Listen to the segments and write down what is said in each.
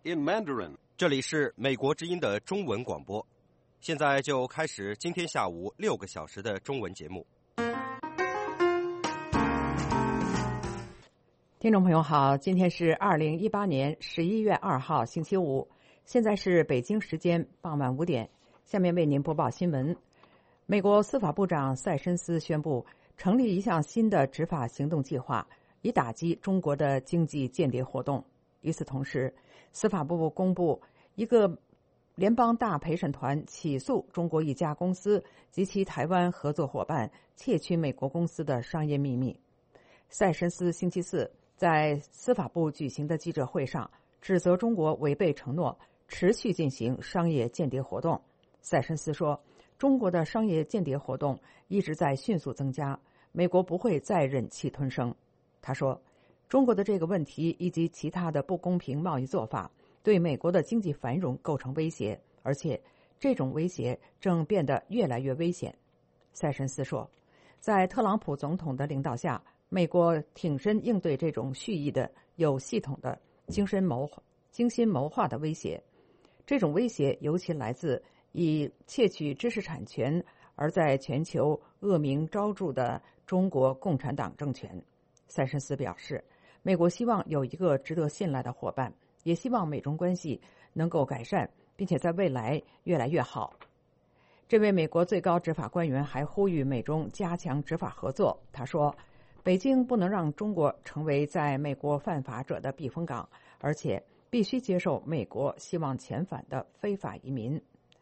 in Mandarin. 这里是美国之音的中文广播，现在就开始今天下午6个小时的中文节目。 听众朋友好，今天是2018年11月2号星期五，现在是北京时间傍晚5点，下面为您播报新闻。美国司法部长塞申斯宣布成立一项新的执法行动计划，以打击中国的经济间谍活动。与此同时，司法部公布一个联邦大陪审团起诉中国一家公司及其台湾合作伙伴窃取美国公司的商业秘密。塞申斯星期四在司法部举行的记者会上指责中国违背承诺，持续进行商业间谍活动。塞申斯说，中国的商业间谍活动一直在迅速增加，美国不会再忍气吞声。他说，中国的这个问题以及其他的不公平贸易做法对美国的经济繁荣构成威胁，而且这种威胁正变得越来越危险。塞申斯说，在特朗普总统的领导下，美国挺身应对这种蓄意的、有系统的、精心谋划的威胁。这种威胁尤其来自以窃取知识产权而在全球恶名昭著的中国共产党政权。塞申斯表示，美国希望有一个值得信赖的伙伴，也希望美中关系能够改善，并且在未来越来越好。这位美国最高执法官员还呼吁美中加强执法合作。他说，北京不能让中国成为在美国犯法者的避风港，而且必须接受美国希望遣返的非法移民。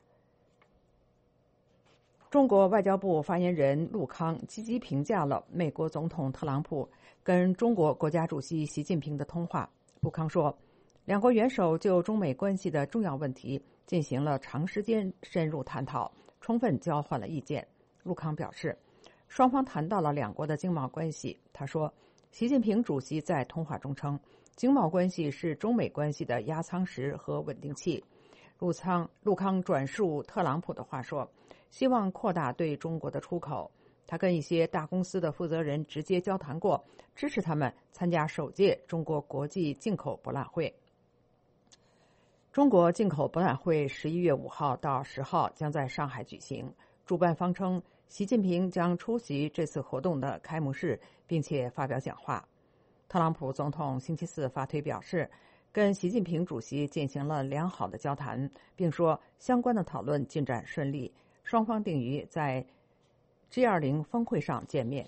中国外交部发言人陆康积极评价了美国总统特朗普跟中国国家主席习近平的通话。陆康说，两国元首就中美关系的重要问题进行了长时间深入探讨，充分交换了意见。陆康表示，双方谈到了两国的经贸关系。他说，习近平主席在通话中称，经贸关系是中美关系的压舱石和稳定器。陆康转述特朗普的话说，希望扩大对中国的出口。他跟一些大公司的负责人直接交谈过，支持他们参加首届中国国际进口博览会。中国进口博览会11月5号到10号将在上海举行。主办方称，习近平将出席这次活动的开幕式，并且发表讲话。特朗普总统星期四发推表示，跟习近平主席进行了良好的交谈，并说相关的讨论进展顺利，双方定于在 G20 峰会上见面。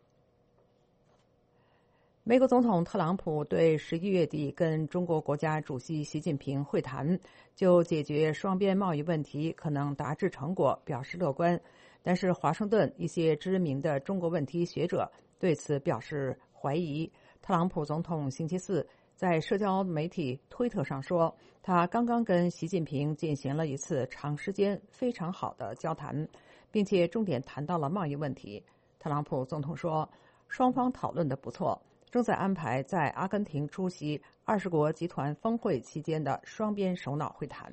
美国总统特朗普对11月底跟中国国家主席习近平会谈，就解决双边贸易问题可能达至成果表示乐观，但是华盛顿一些知名的中国问题学者对此表示怀疑。特朗普总统星期四在社交媒体推特上说，他刚刚跟习近平进行了一次长时间非常好的交谈，并且重点谈到了贸易问题。特朗普总统说，双方讨论得不错，正在安排在阿根廷出席20国集团峰会期间的双边首脑会谈。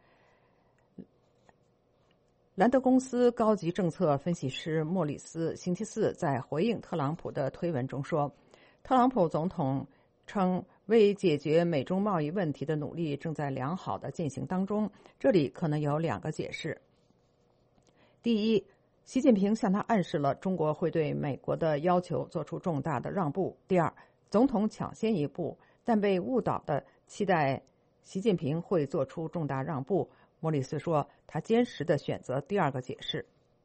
兰德公司高级政策分析师莫里斯星期四在回应特朗普的推文中说，特朗普总统称，为解决美中贸易问题的努力正在良好的进行当中，这里可能有2个解释。第一，习近平向他暗示了中国会对美国的要求做出重大的让步。第二，总统抢先一步，但被误导的期待习近平会做出重大让步。莫里斯说，他坚持地选择第2个解释。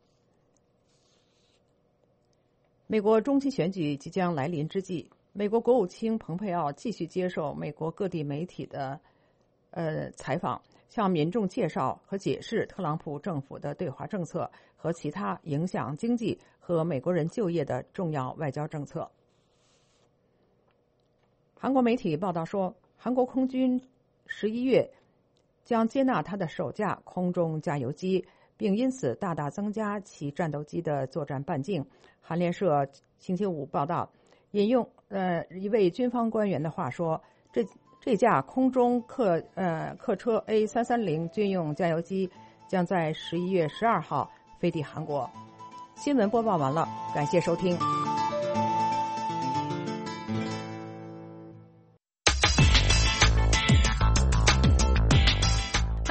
美国中期选举即将来临之际，美国国务卿蓬佩奥继续接受美国各地媒体的采访，向民众介绍和解释特朗普政府的对华政策和其他影响经济和美国人就业的重要外交政策。韩国媒体报道说，韩国空军11月将接纳他的首架空中加油机，并因此大大增加其战斗机的作战半径。韩联社星期五报道，引用一位军方官员的话说，这架空中客车 A330 军用加油机将在11月12号飞抵韩国。新闻播报完了，感谢收听。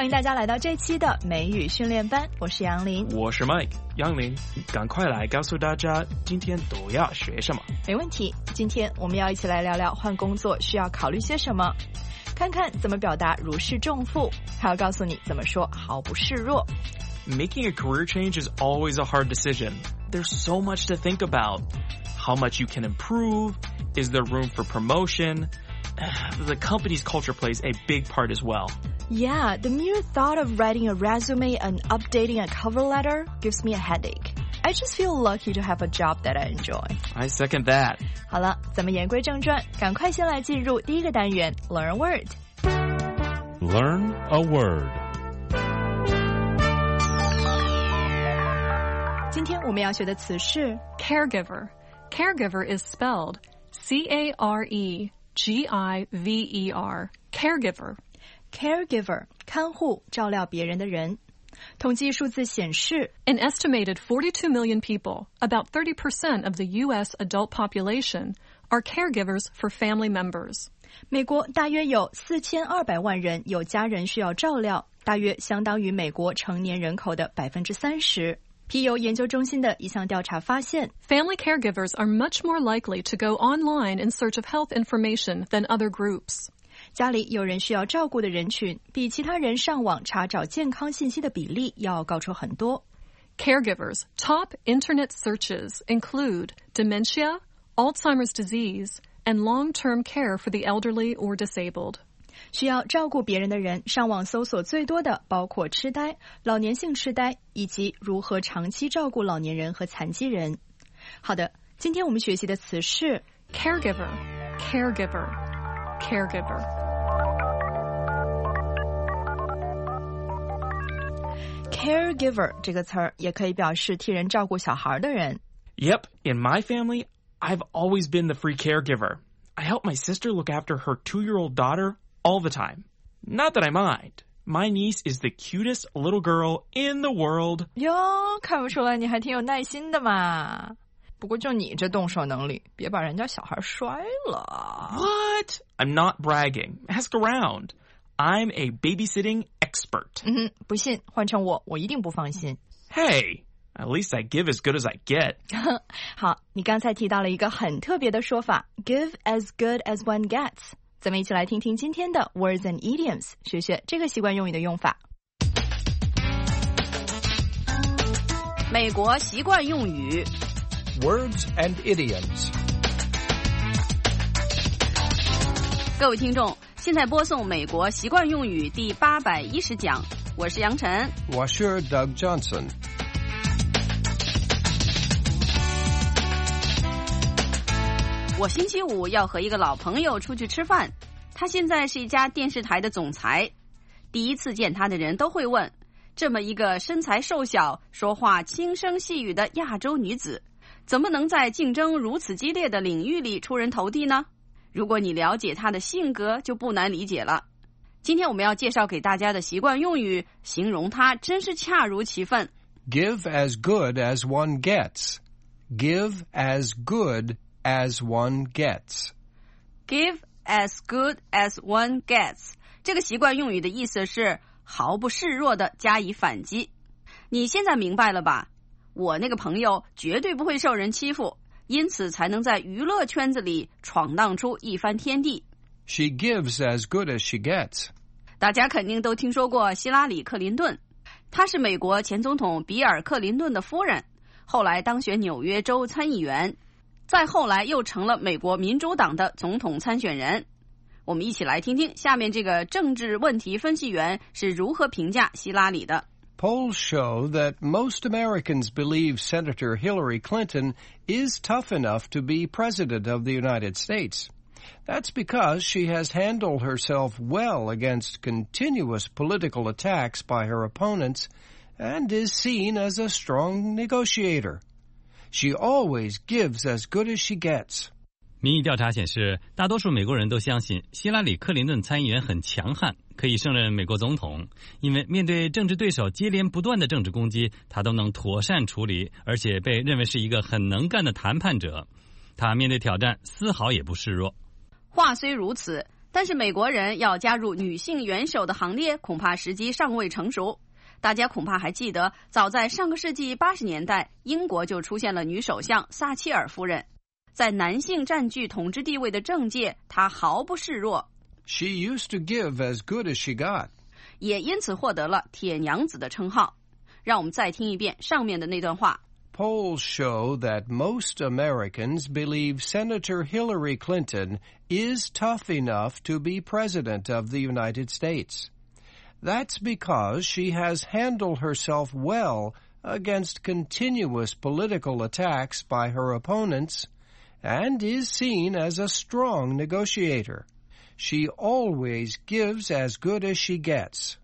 欢迎大家来到这期的美语训练班，我是杨林， 我是 Mike。杨林，赶快来告诉大家今天都要学什么。 没问题，今天我们要一起来聊聊换工作需要考虑些什么，看看怎么表达如释重负，还要告诉你怎么说毫不示弱。 Making a career change is always a hard decision. There's so much to think about. How much you can improve? Is there room for promotion? The company's culture plays a big part as well. Yeah, the mere thought of writing a resume and updating a cover letter gives me a headache. I just feel lucky to have a job that I enjoy. I second that. 好了，咱们言归正传，赶快先来进入第一个单元 Learn a Word. Learn a word. 今天我们要学的词是 Caregiver. Caregiver is spelled C-A-R-E-G-I-V-E-R. Caregiver. Caregiver, 看护，照料别人的人。统计数字显示 An estimated 42 million people, about 30% of the U.S. adult population, are caregivers for family members. 美国大约有4200万人有家人需要照料，大约相当于美国成年人口的30%。皮尤研究中心的一项调查发现 Family caregivers are much more likely to go online in search of health information than other groups. 家里有人需要照顾的人群，比其他人上网查找健康信息的比例要高出很多。 Caregivers' top internet searches include dementia, Alzheimer's disease, and long-term care for the elderly or disabled. 需要照顾别人的人上网搜索最多的包括痴呆、老年性痴呆以及如何长期照顾老年人和残疾人。好的，今天我们学习的词是 Caregiver, caregiver, caregiver. Caregiver 这个词儿也可以表示替人照顾小孩的人。 Yep, in my family, I've always been the free caregiver. I help my sister look after her 2-year-old daughter all the time. Not that I mind. My niece is the cutest little girl in the world. 哟，看不出来你还挺有耐心的嘛。不过就你这动手能力，别把人家小孩摔了。 What? I'm not bragging. Ask around. I'm a babysitting expert. 不信，换成我一定不放心。 Hey, at least I give as good as I get. 好，你刚才提到了一个很特别的说法 Give as good as one gets。咱们一起来听听今天的 Words and Idioms， 学学这个习惯用语的用法。 美国习惯用语 Words and idioms. 各位听众，现在播送美国习惯用语第810讲，我是杨晨， 我是 Doug Johnson. 我星期五要和一个老朋友出去吃饭，他现在是一家电视台的总裁。第一次见他的人都会问，这么一个身材瘦小、说话轻声细语的亚洲女子，怎么能在竞争如此激烈的领域里出人头地呢？如果你了解她的性格，就不难理解了。今天我们要介绍给大家的习惯用语，形容她真是恰如其分。 Give as good as one gets. Give as good as one gets. Give as good as one gets. 这个习惯用语的意思是毫不示弱地加以反击。你现在明白了吧？我那个朋友绝对不会受人欺负，因此才能在娱乐圈子里闯荡出一番天地。 She gives as good as she gets. 大家肯定都听说过希拉里·克林顿，她是美国前总统比尔·克林顿的夫人，后来当选纽约州参议员，再后来又成了美国民主党的总统参选人。我们一起来听听下面这个政治问题分析员是如何评价希拉里的。 Polls show that most Americans believe Senator Hillary Clinton is tough enough to be president of the United States. That's because she has handled herself well against continuous political attacks by her opponents and is seen as a strong negotiator. She always gives as good as she gets. 民意调查显示，大多数美国人都相信希拉里·克林顿参议员很强悍，可以胜任美国总统，因为面对政治对手接连不断的政治攻击，他都能妥善处理，而且被认为是一个很能干的谈判者。他面对挑战丝毫也不示弱。 话虽如此， 但是美国人要加入女性元首的行列，恐怕时机尚未成熟。大家恐怕还记得，早在上个世纪80年代，英国就出现了女首相撒切尔夫人。在男性占据统治地位的政界，她毫不示弱。 She used to give as good as she got. 也因此获得了铁娘子的称号。让我们再听一遍上面的那段话。 Polls show that most Americans believe Senator Hillary Clinton is tough enough to be president of the United States. That's because she has handled herself well against continuous political attacks by her opponents and is seen as a strong negotiator. She always gives as good as she gets.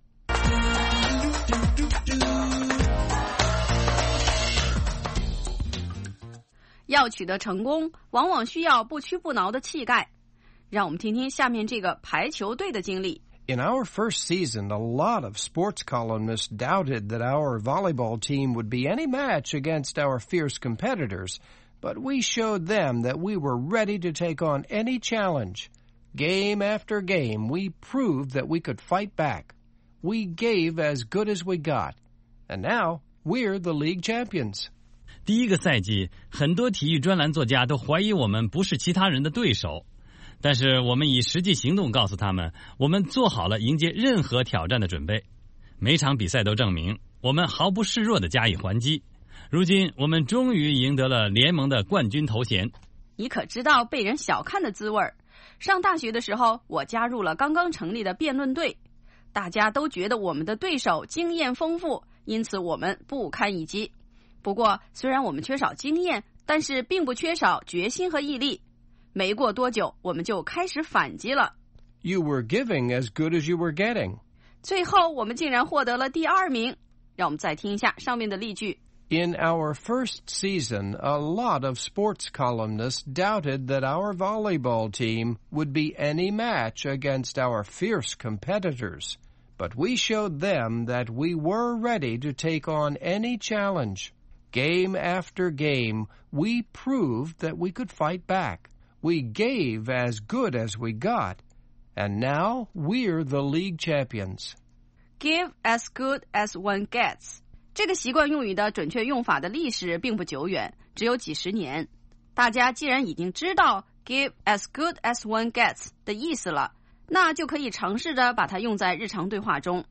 要取得成功，往往需要不屈不挠的气概。让我们听听下面这个排球队的经历。 In our first season, a lot of sports columnists doubted that our volleyball team would be any match against our fierce competitors, but we showed them that we were ready to take on any challenge. Game after game, we proved that we could fight back. We gave as good as we got. And now, we're the league champions. 第一个赛季，很多体育专栏作家都怀疑我们不是其他人的对手，但是我们以实际行动告诉他们，我们做好了迎接任何挑战的准备。每场比赛都证明，我们毫不示弱地加以还击。如今，我们终于赢得了联盟的冠军头衔。 你可知道被人小看的滋味？上大学的时候，我加入了刚刚成立的辩论队，大家都觉得我们的对手经验丰富，因此我们不堪一击。不过，虽然我们缺少经验，但是并不缺少决心和毅力。没过多久，我们就开始反击了。 You were giving as good as you were getting. 最后，我们竟然获得了第2名。让我们再听一下上面的例句。 In our first season, a lot of sports columnists doubted that our volleyball team would be any match against our fierce competitors, but we showed them that we were ready to take on any challenge. Game after game, we proved that we could fight back. We gave as good as we got, and now we're the league champions. Give as good as one gets. 这个习惯用语的准确用法的历史并不久远，只有几十年。大家既然已经知道 give as good as one gets 的意思了，那就可以尝试着把它用在日常对话中。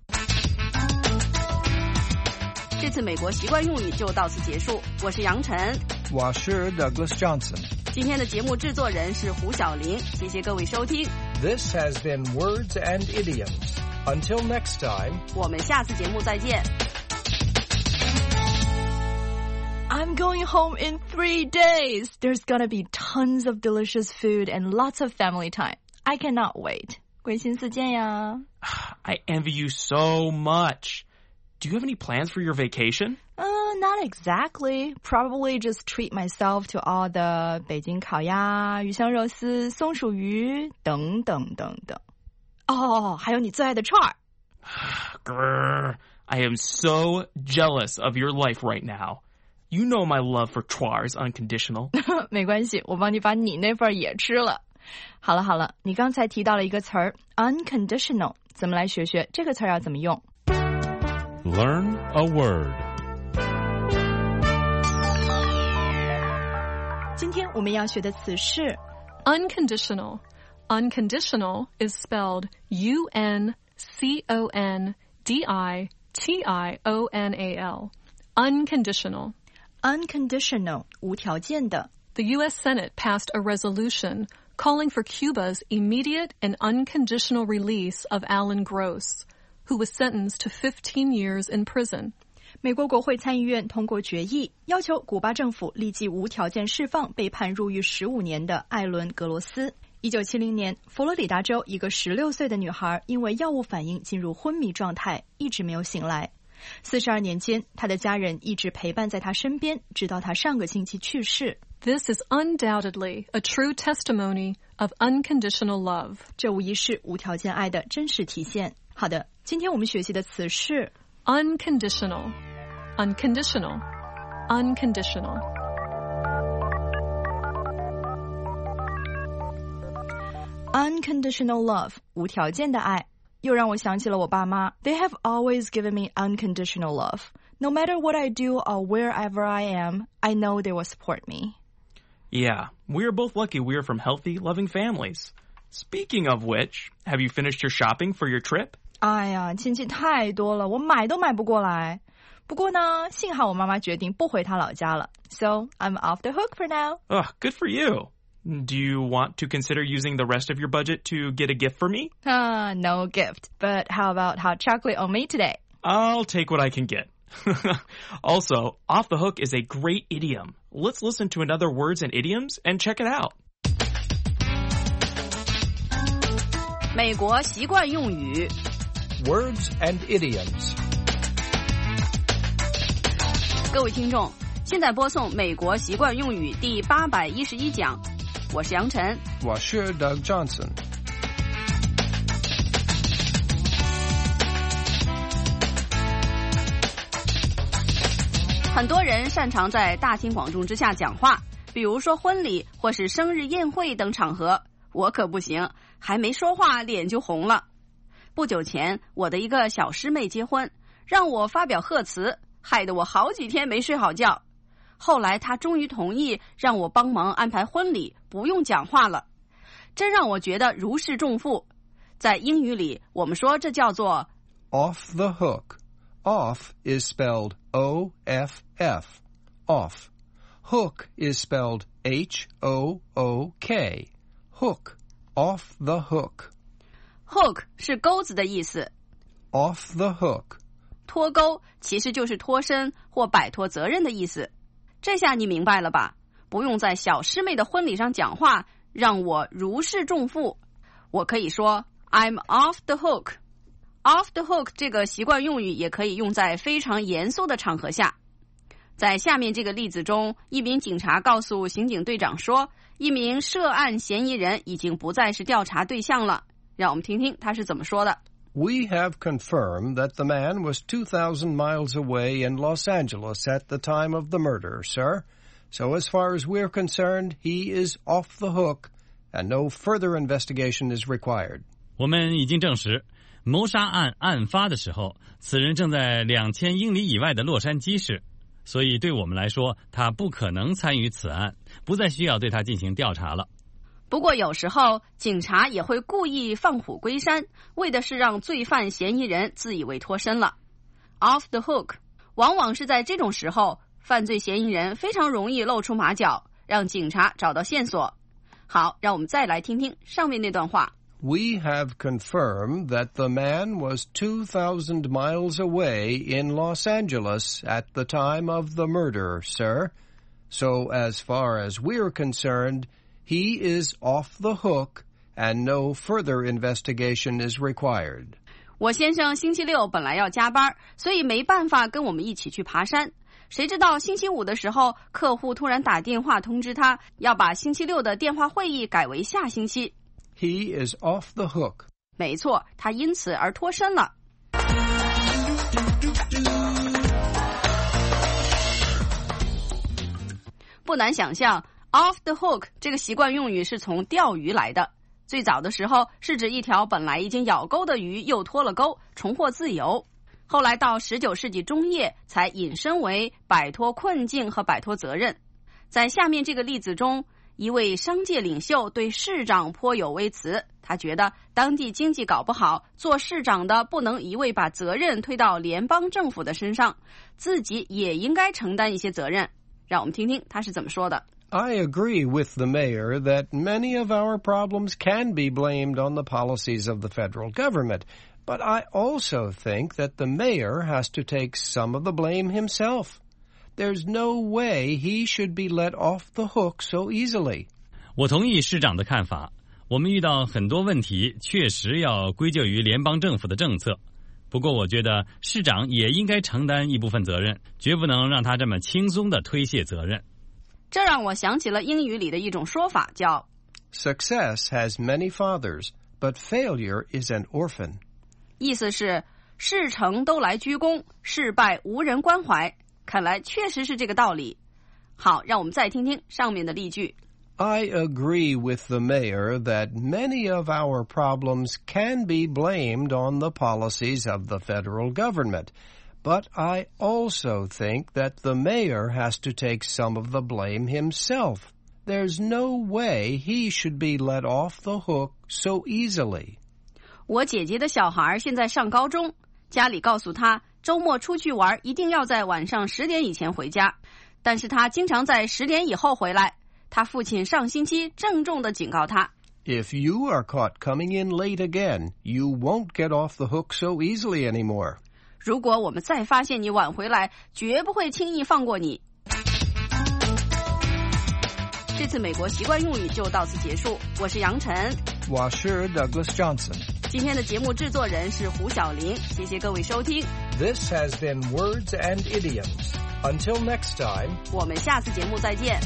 这次美国习惯用语就到此结束，我是杨晨， 我是 Douglas Johnson。 今天的节目制作人是胡小玲，谢谢各位收听。 This has been Words and Idioms. Until next time, 我们下次节目再见。 I'm going home in 3 days. There's gonna be tons of delicious food and lots of family time. I cannot wait. 归心似箭呀。 I envy you so much. Do you have any plans for your vacation? Not exactly. Probably just treat myself to all the 北京烤鸭、鱼香肉丝、松鼠鱼等等等等。哦，还有你最爱的串儿。 Grr, I am so jealous of your life right now. You know my love for Char is unconditional. 没关系，我帮你把你那份也吃了。好了，你刚才提到了一个词儿 unconditional， 咱们来学学这个词儿要怎么用。 Learn a word. 今天我们要学的词是 unconditional. Unconditional is spelled U-N-C-O-N-D-I-T-I-O-N-A-L. Unconditional. Unconditional, 无条件的。 The U.S. Senate passed a resolution calling for Cuba's immediate and unconditional release of Alan Gross, who was sentenced to 15 years in prison. 美国国会参议院通过决议，要求古巴政府立即无条件释放被判入狱15年的艾伦·格罗斯。1970年，佛罗里达州一个16岁的女孩因为药物反应进入昏迷状态，一直没有醒来。42年间，她的家人一直陪伴在她身边，直到她上个星期去世。 This is undoubtedly a true testimony of unconditional love. 这无疑是无条件爱的真实体现。好的，今天我们学习的词是 unconditional, unconditional, unconditional. Unconditional love, 无条件的爱，又让我想起了我爸妈。They have always given me unconditional love. No matter what I do or wherever I am, I know they will support me. Yeah, we are both lucky we are from healthy, loving families. Speaking of which, have you finished your shopping for your trip? 哎呀，亲戚太多了，我买都买不过来。不过呢，幸好我妈妈决定不回她老家了。So, I'm off the hook for now. Good for you. Do you want to consider using the rest of your budget to get a gift for me? No gift. But how about hot chocolate on me today? I'll take what I can get. Also, off the hook is a great idiom. Let's listen to another words and idioms and check it out. 美国习惯用语 Words and idioms. 各位听众，现在播送美国习惯用语第811讲，我是杨晨， 我是 Doug Johnson. 很多人擅长在大庭广众之下讲话，比如说婚礼或是生日宴会等场合。我可不行，还没说话脸就红了。不久前，我的一个小师妹结婚，让我发表贺词，害得我好几天没睡好觉。后来她终于同意让我帮忙安排婚礼，不用讲话了，真让我觉得如释重负。在英语里，我们说这叫做 Off the hook. Off is spelled O-F-F. Off. Hook is spelled H-O-O-K. Hook. Off the hook. Hook 是钩子的意思。 Off the hook. 脱钩其实就是脱身或摆脱责任的意思。这下你明白了吧？不用在小师妹的婚礼上讲话，让我如释重负。我可以说 I'm off the hook。Off the hook 这个习惯用语也可以用在非常严肃的场合下。在下面这个例子中，一名警察告诉刑警队长说，一名涉案嫌疑人已经不再是调查对象了。让我们听听他是怎么说的。 We have confirmed that the man was 2,000 miles away in Los Angeles at the time of the murder, sir. So as far as we're concerned, he is off the hook, and no further investigation is required. 我们已经证实，谋杀案案发的时候，此人正在2000英里以外的洛杉矶市，所以对我们来说，他不可能参与此案，不再需要对他进行调查了。 不过有时候警察也会故意放虎归山，为的是让罪犯嫌疑人自以为脱身了。Off the hook 往往是在这种时候，犯罪嫌疑人非常容易露出马脚，让警察找到线索。好，让我们再来听听上面那段话。 We have confirmed that the man was 2,000 miles away in Los Angeles at the time of the murder, sir. So as far as we're concerned, he is off the hook, and no further investigation is required. 我先生星期六本来要加班，所以没办法跟我们一起去爬山。谁知道星期五的时候，客户突然打电话通知他，要把星期六的电话会议改为下星期。 He is off the hook. 没错，他因此而脱身了。不难想象 off the hook 这个习惯用语是从钓鱼来的。最早的时候是指一条本来已经咬钩的鱼又脱了钩，重获自由。后来到19世纪中叶才引申为摆脱困境和摆脱责任。在下面这个例子中，一位商界领袖对市长颇有微词，他觉得当地经济搞不好，做市长的不能一味把责任推到联邦政府的身上，自己也应该承担一些责任。让我们听听他是怎么说的。 I agree with the mayor that many of our problems can be blamed on the policies of the federal government, but I also think that the mayor has to take some of the blame himself.There's no way he should be let off the hook so easily. 我同意市长的看法，我们遇到很多问题确实要归咎于联邦政府的政策，不过我觉得市长也应该承担一部分责任，绝不能让他这么轻松地推卸责任。 这让我想起了英语里的一种说法，叫 Success has many fathers, but failure is an orphan. 意思是事成都来鞠躬，事败无人关怀。看来确实是这个道理。好，让我们再听听上面的例句。 I agree with the mayor that many of our problems can be blamed on the policies of the federal government, but I also think that the mayor has to take some of the blame himself. There's no way he should be let off the hook so easily. 我姐姐的小孩现在上高中，家里告诉他周末出去玩一定要在晚上10点以前回家，但是他经常在10点以后回来。他父亲上星期郑重地警告他 If you are caught coming in late again, you won't get off the hook so easily anymore. 如果我们再发现你晚回来，绝不会轻易放过你。这次美国习惯用语就到此结束，我是杨晨， 我是 Douglas Johnson。 今天的节目制作人是胡小玲，谢谢各位收听。 This has been Words and Idioms. Until next time, 我们下次节目再见。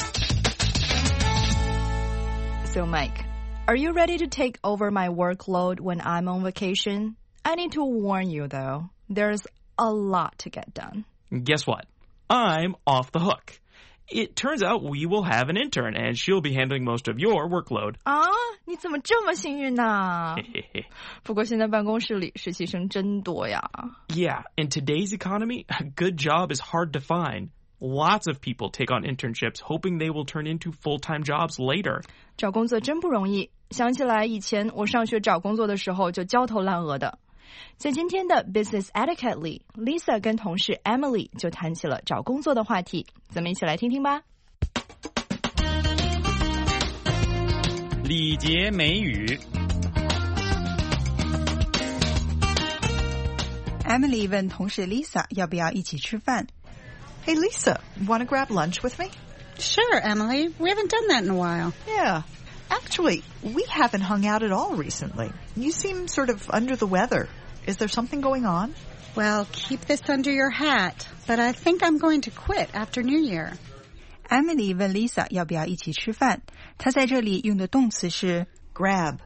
So Mike, are you ready to take over my workload when I'm on vacation? I need to warn you though, there's a lot to get done. Guess what? I'm off the hook. It turns out we will have an intern, and she'll be handling most of your workload. 啊，你怎么这么幸运呢？不过现在办公室里实习生真多呀。 Yeah, in today's economy, a good job is hard to find. Lots of people take on internships hoping they will turn into full-time jobs later. 找工作真不容易，想起来以前我上学找工作的时候就焦头烂额的。在今天的 Business Etiquette 里 Lisa 跟同事 Emily 就谈起了找工作的话题，咱们一起来听听吧。 礼节美语。 Emily 问同事 Lisa 要不要一起吃饭。 Hey, Lisa, want to grab lunch with me? Sure, Emily. We haven't done that in a while. Yeah. Actually, we haven't hung out at all recently. You seem sort of under the weather. Is there something going on? Well, keep this under your hat. But I think I'm going to quit after New Year. Emily 问 Lisa 要不要一起吃饭。她在这里用的动词是 grab,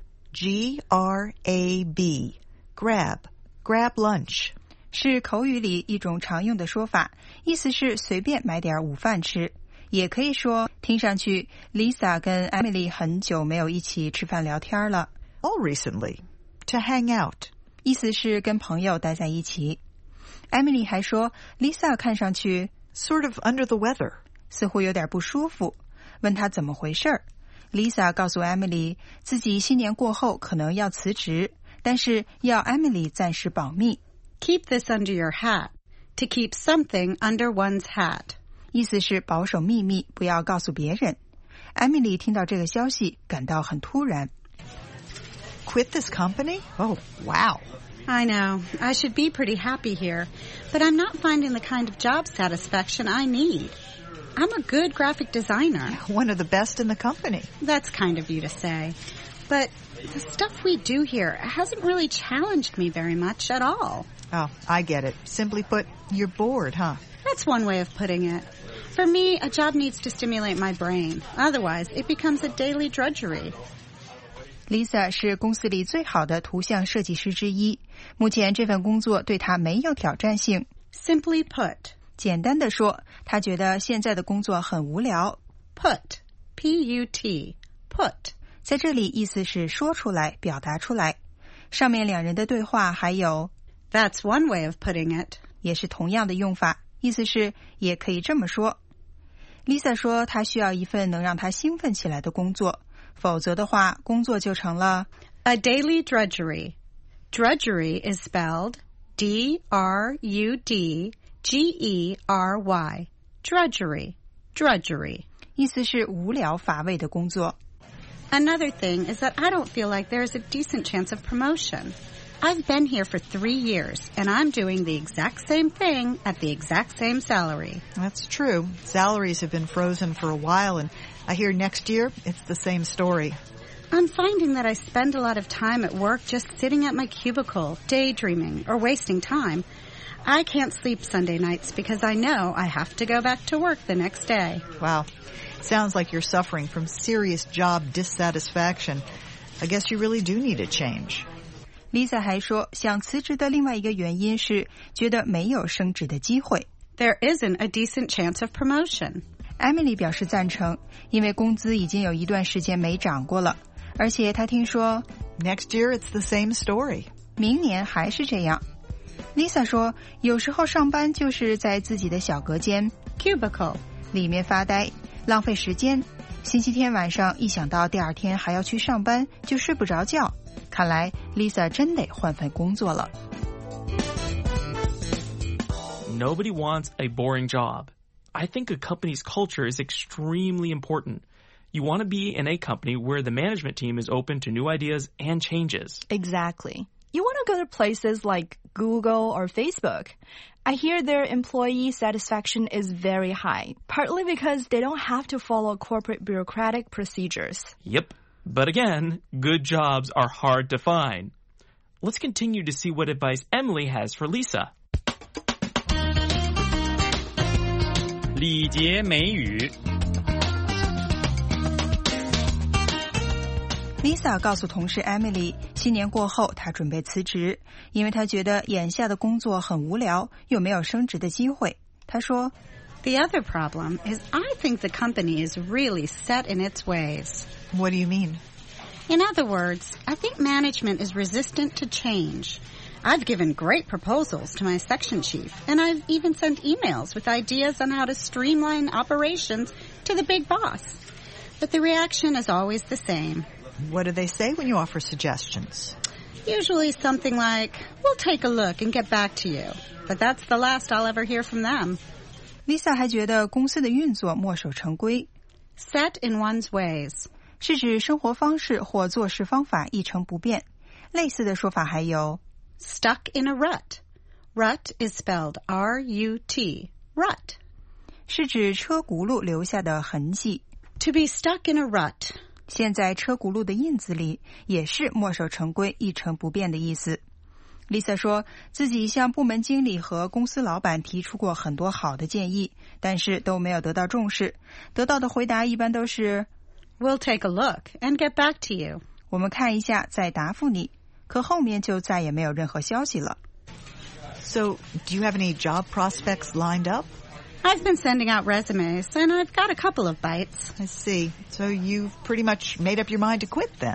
G-R-A-B, grab lunch. 是口语里一种常用的说法，意思是随便买点午饭吃。也可以说，听上去 Lisa 跟 Emily 很久没有一起吃饭聊天了。 All recently. To hang out. 意思是跟朋友待在一起。Emily 还说 Lisa 看上去 sort of under the weather. 似乎有点不舒服，问她怎么回事。Lisa 告诉 Emily 自己新年过后可能要辞职，但是要 Emily 暂时保密。 Keep this under your hat. To keep something under one's hat. 意思是保守秘密，不要告诉别人。Emily 听到这个消息感到很突然。 Quit this company? Oh, wow. I know. I should be pretty happy here, but I'm not finding the kind of job satisfaction I need. I'm a good graphic designer. One of the best in the company. That's kind of you to say. But the stuff we do here hasn't really challenged me very much at all. Oh, I get it. Simply put, you're bored, huh? That's one way of putting it. For me, a job needs to stimulate my brain. Otherwise, it becomes a daily drudgery. Lisa 是公司里最好的图像设计师之一。目前这份工作对她没有挑战性。 Simply put. 简单的说，她觉得现在的工作很无聊。 Put. P-U-T. Put. 在这里意思是说出来，表达出来。上面两人的对话还有 That's one way of putting it. 也是同样的用法，意思是也可以这么说。Lisa 说她需要一份能让她兴奋起来的工作，否则的话工作就成了 a daily drudgery. Drudgery is spelled D-R-U-D-G-E-R-Y. Drudgery. Drudgery. 意思是无聊乏味的工作。 Another thing is that I don't feel like there's a decent chance of promotion. I've been here for 3 years, and I'm doing the exact same thing at the exact same salary. That's true. Salaries have been frozen for a while, and I hear next year it's the same story. I'm finding that I spend a lot of time at work just sitting at my cubicle, daydreaming, or wasting time. I can't sleep Sunday nights because I know I have to go back to work the next day. Wow. Sounds like you're suffering from serious job dissatisfaction. I guess you really do need a change. Lisa 还说，想辞职的另外一个原因是觉得没有升职的机会。 There isn't a decent chance of promotion. Emily 表示赞成，因为工资已经有一段时间没涨过了，而且她听说 Next year it's the same story. 明年还是这样。Lisa 说，有时候上班就是在自己的小隔间 cubicle 里面发呆，浪费时间。星期天晚上一想到第二天还要去上班，就睡不着觉。看来 Lisa 真得换份工作了。 Nobody wants a boring job. I think a company's culture is extremely important. You want to be in a company where the management team is open to new ideas and changes. Exactly. You want to go to places like Google or Facebook. I hear their employee satisfaction is very high, partly because they don't have to follow corporate bureaucratic procedures. Yep. But again, good jobs are hard to find. Let's continue to see what advice Emily has for Lisa. 礼节美语 Lisa 告诉同事 Emily， 新年过后她准备辞职，因为她觉得眼下的工作很无聊，又没有升职的机会。她说 The other problem is I think the company is really set in its ways. What do you mean? In other words, I think management is resistant to change. I've given great proposals to my section chief, and I've even sent emails with ideas on how to streamline operations to the big boss. But the reaction is always the same. What do they say when you offer suggestions? Usually something like, we'll take a look and get back to you. But that's the last I'll ever hear from them. Lisa 还觉得公司的运作墨守成规。 Set in one's ways 是指生活方式或做事方法一成不变。类似的说法还有 stuck in a rut. Rut is spelled R-U-T. Rut. 是指车轱辘留下的痕迹。 To be stuck in a rut. 现在车轱辘的印子里也是墨守成规一成不变的意思。Lisa 说自己向部门经理和公司老板提出过很多好的建议，但是都没有得到重视，得到的回答一般都是 We'll take a look and get back to you. 我们看一下再答复你，可后面就再也没有任何消息了。 So, do you have any job prospects lined up? I've been sending out resumes, and I've got a couple of bites. I see. So you've pretty much made up your mind to quit then?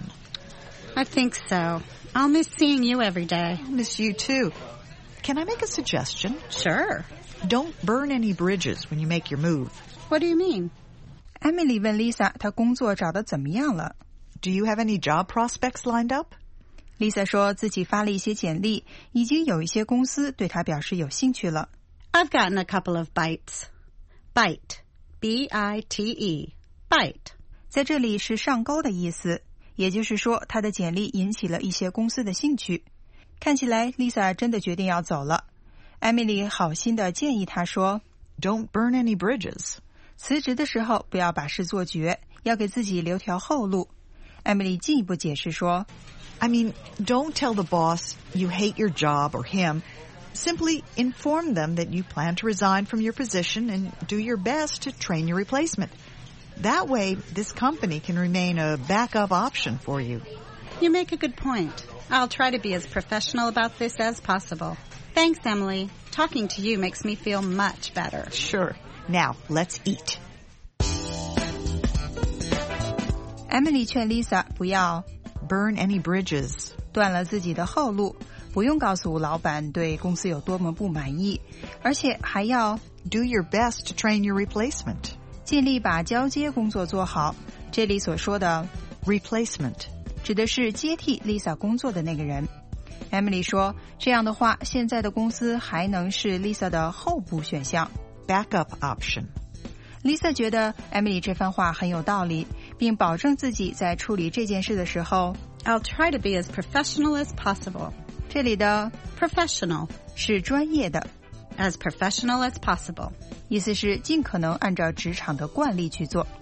I think so. I'll miss seeing you every day. I'll miss you too. Can I make a suggestion? Sure. Don't burn any bridges when you make your move. What do you mean? Emily 问 Lisa 她工作找得怎么样了。 Do you have any job prospects lined up? Lisa 说自己发了一些简历，已经有一些公司对她表示有兴趣了。 I've gotten a couple of bites. Bite. B-I-T-E. Bite. 在这里是上钩的意思，也就是说她的简历引起了一些公司的兴趣。看起来 Lisa 真的决定要走了。Emily 好心的建议她说 Don't burn any bridges. 辞职的时候不要把事做绝，要给自己留条后路。Emily 进一步解释说 I mean, don't tell the boss you hate your job or him. Simply inform them that you plan to resign from your position and do your best to train your replacement. That way, this company can remain a backup option for you. You make a good point. I'll try to be as professional about this as possible. Thanks, Emily. Talking to you makes me feel much better. Sure. Now, let's eat. Emily 劝 Lisa 不要 burn any bridges. 断了自己的后路，不用告诉老板对公司有多么不满意，而且还要 do your best to train your replacement. 尽力把交接工作做好。这里所说的 replacement 指的是接替 Lisa 工作的那个人。Emily 说，这样的话，现在的公司还能是 Lisa 的候补选项 backup option. Lisa 觉得 Emily 这番话很有道理，并保证自己在处理这件事的时候 I'll try to be as professional as possible. 这里的 professional 是专业的 as professional as possible. 意思是尽可能按照职场的惯例去做。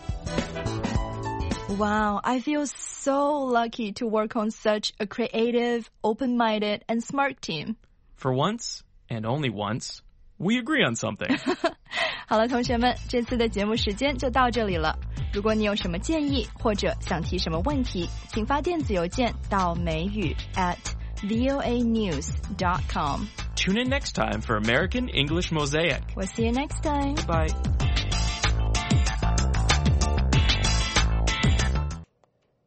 Wow, I feel so lucky to work on such a creative, open-minded, and smart team. For once, and only once, we agree on something. 好了，同学们，这次的节目时间就到这里了。如果你有什么建议或者想提什么问题，请发电子邮件到美语@voanews.com. Tune in next time for American English Mosaic. We'll see you next time. Bye.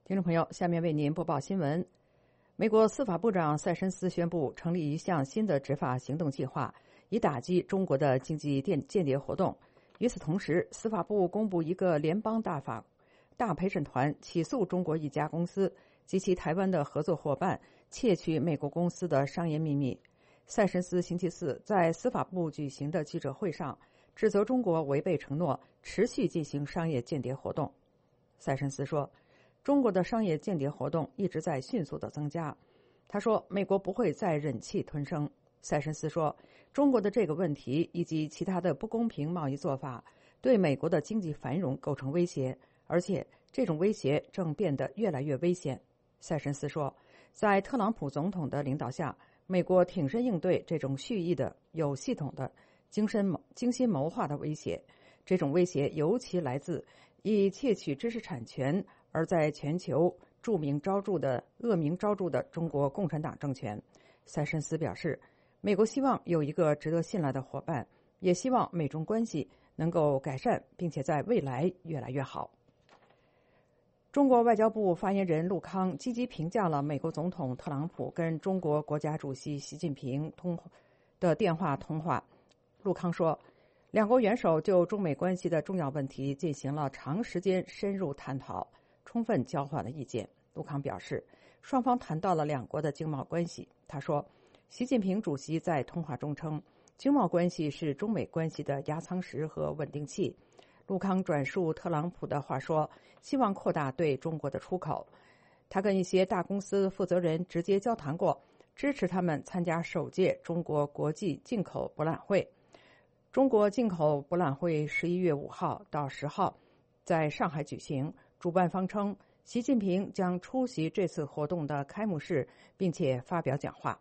听众朋友，下面为您播报新闻。美国司法部长塞申斯宣布成立一项新的执法行动计划，以打击中国的经济间谍活动。与此同时，司法部公布一个联邦大陪审团起诉中国一家公司及其台湾的合作伙伴窃取美国公司的商业秘密。塞申斯星期四在司法部举行的记者会上指责中国违背承诺，持续进行商业间谍活动。塞申斯说，中国的商业间谍活动一直在迅速的增加。他说，美国不会再忍气吞声。塞申斯说，中国的这个问题以及其他的不公平贸易做法对美国的经济繁荣构成威胁，而且这种威胁正变得越来越危险。塞申斯说，在特朗普总统的领导下，美国挺身应对这种蓄意的、有系统的、精心谋划的威胁。这种威胁尤其来自以窃取知识产权而在全球恶名昭著的中国共产党政权。塞申斯表示，美国希望有一个值得信赖的伙伴，也希望美中关系能够改善，并且在未来越来越好。中国外交部发言人陆康积极评价了美国总统特朗普跟中国国家主席习近平的电话通话。陆康说，两国元首就中美关系的重要问题进行了长时间深入探讨，充分交换了意见。陆康表示，双方谈到了两国的经贸关系。他说，习近平主席在通话中称，经贸关系是中美关系的压舱石和稳定器。陆康转述特朗普的话说，希望扩大对中国的出口。他跟一些大公司负责人直接交谈过，支持他们参加首届中国国际进口博览会。中国进口博览会11月5号到10号在上海举行，主办方称习近平将出席这次活动的开幕式，并且发表讲话。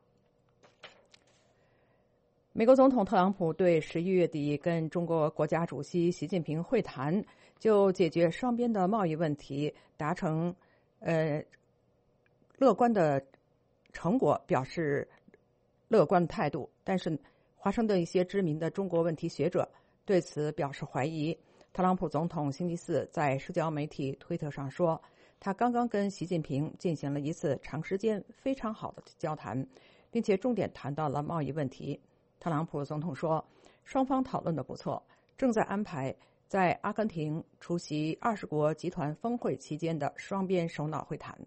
美国总统特朗普对11月底跟中国国家主席习近平会谈，就解决双边的贸易问题达成乐观的成果表示乐观态度，但是华盛顿一些知名的中国问题学者对此表示怀疑。特朗普总统星期四在社交媒体推特上说，他刚刚跟习近平进行了一次长时间非常好的交谈，并且重点谈到了贸易问题。特朗普总统说，双方讨论得不错，正在安排在阿根廷出席20国集团峰会期间的双边首脑会谈。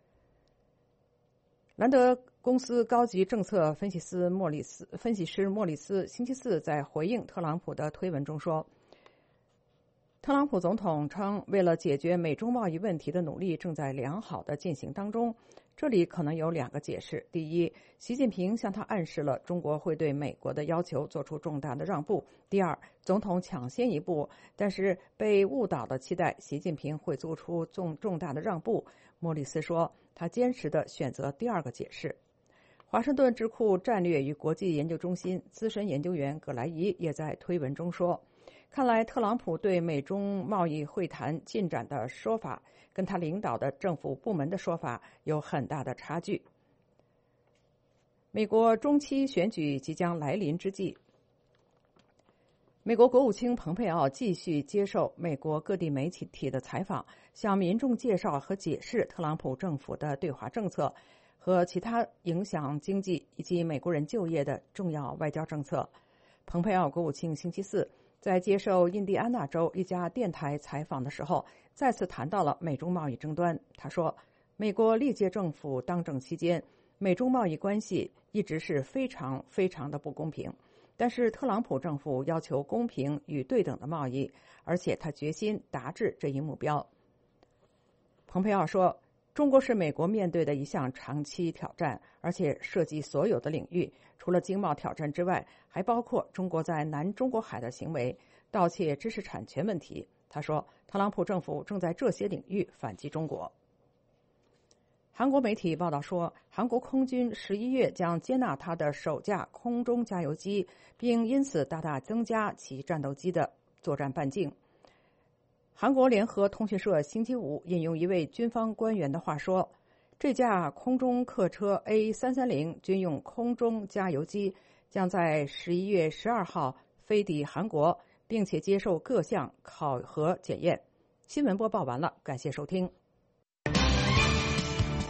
兰德公司高级政策分析师莫里斯星期四在回应特朗普的推文中说，特朗普总统称，为了解决美中贸易问题的努力正在良好的进行当中。这里可能有两个解释：第一，习近平向他暗示了中国会对美国的要求做出重大的让步；第二，总统抢先一步，但是被误导的期待习近平会做出重大的让步。莫里斯说，他坚持的选择第二个解释。华盛顿智库战略与国际研究中心资深研究员葛莱伊也在推文中说，看来特朗普对美中贸易会谈进展的说法跟他领导的政府部门的说法有很大的差距。美国中期选举即将来临之际，美国国务卿蓬佩奥继续接受美国各地媒体的采访，向民众介绍和解释特朗普政府的对华政策和其他影响经济以及美国人就业的重要外交政策。蓬佩奥国务卿星期四在接受印第安纳州一家电台采访的时候，再次谈到了美中贸易争端。他说，美国历届政府当政期间，美中贸易关系一直是非常的不公平，但是特朗普政府要求公平与对等的贸易，而且他决心达至这一目标。蓬佩奥说，中国是美国面对的一项长期挑战，而且涉及所有的领域，除了经贸挑战之外，还包括中国在南中国海的行为、盗窃知识产权问题。他说，特朗普政府正在这些领域反击中国。韩国媒体报道说，韩国空军11月将接纳他的首架空中加油机，并因此大大增加其战斗机的作战半径。韩国联合通讯社星期五引用一位军方官员的话说，这架空中客车 A330 军用空中加油机将在11月12号飞抵韩国，并且接受各项考核检验。新闻播报完了，感谢收听。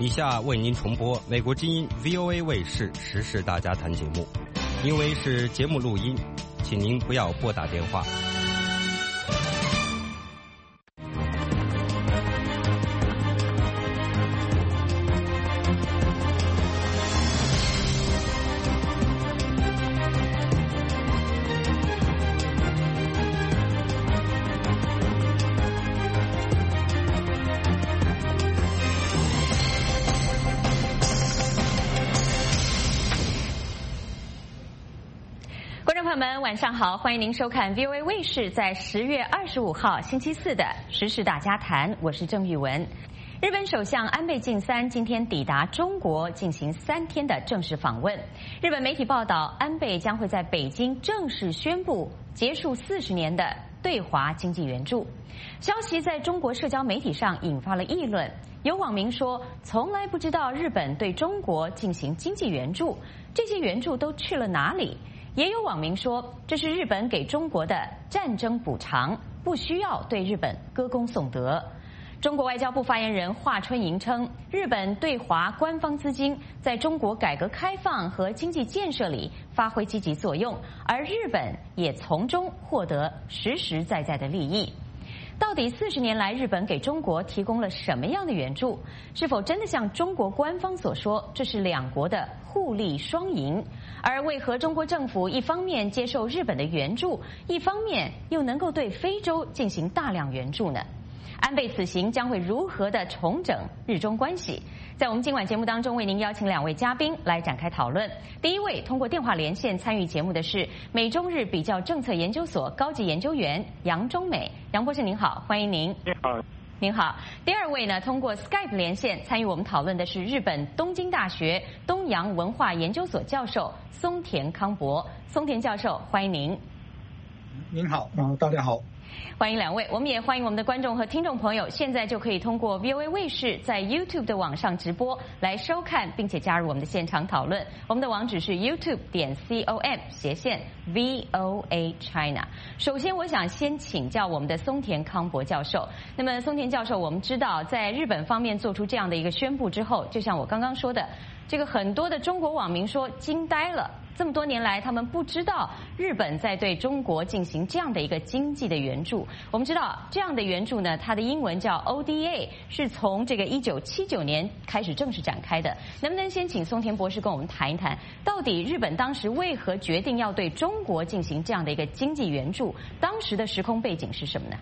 以下为您重播美国之音 VOA 卫视时事大家谈节目，因为是节目录音，请您不要拨打电话。 晚上好，欢迎您收看 VOA 卫视在10月25号星期四的时事大家谈，我是郑玉文。日本首相安倍晋三今天抵达中国进行3天的正式访问。日本媒体报道，安倍将会在北京正式宣布结束40年的对华经济援助。消息在中国社交媒体上引发了议论，有网民说从来不知道日本对中国进行经济援助，这些援助都去了哪里？也有网民说，这是日本给中国的战争补偿，不需要对日本歌功颂德。中国外交部发言人华春莹称，日本对华官方资金在中国改革开放和经济建设里发挥积极作用，而日本也从中获得实实在在的利益。到底40年来日本给中国提供了什么样的援助？是否真的像中国官方所说，这是两国的互利双赢？而为何中国政府一方面接受日本的援助，一方面又能够对非洲进行大量援助呢？安倍此行将会如何的重整日中关系？在我们今晚节目当中，为您邀请2位嘉宾来展开讨论。第一位通过电话连线参与节目的是美中日比较政策研究所高级研究员杨中美，杨博士您好，欢迎您。 你好。 您好。第二位呢，通过 Skype 连线参与我们讨论的是日本东京大学东洋文化研究所教授松田康博，松田教授，欢迎您。 您好，大家好。 欢迎2位，我们也欢迎我们的观众和听众朋友，现在就可以通过 VOA 卫视在 YouTube 的网上直播来收看，并且加入我们的现场讨论。我们的网址是 youtube.com/VOA China。首先，我想先请教我们的松田康博教授。那么，松田教授，我们知道在日本方面做出这样的一个宣布之后，就像我刚刚说的，这个很多的中国网民说惊呆了。这么多年来，他们不知道日本在对中国进行这样的一个经济的援助。我们知道这样的援助呢，它的英文叫 ODA， 是从这个1979年开始正式展开的。能不能先请松田博士跟我们谈一谈，到底日本当时为何决定要对中国进行这样的一个经济援助？当时的时空背景是什么呢？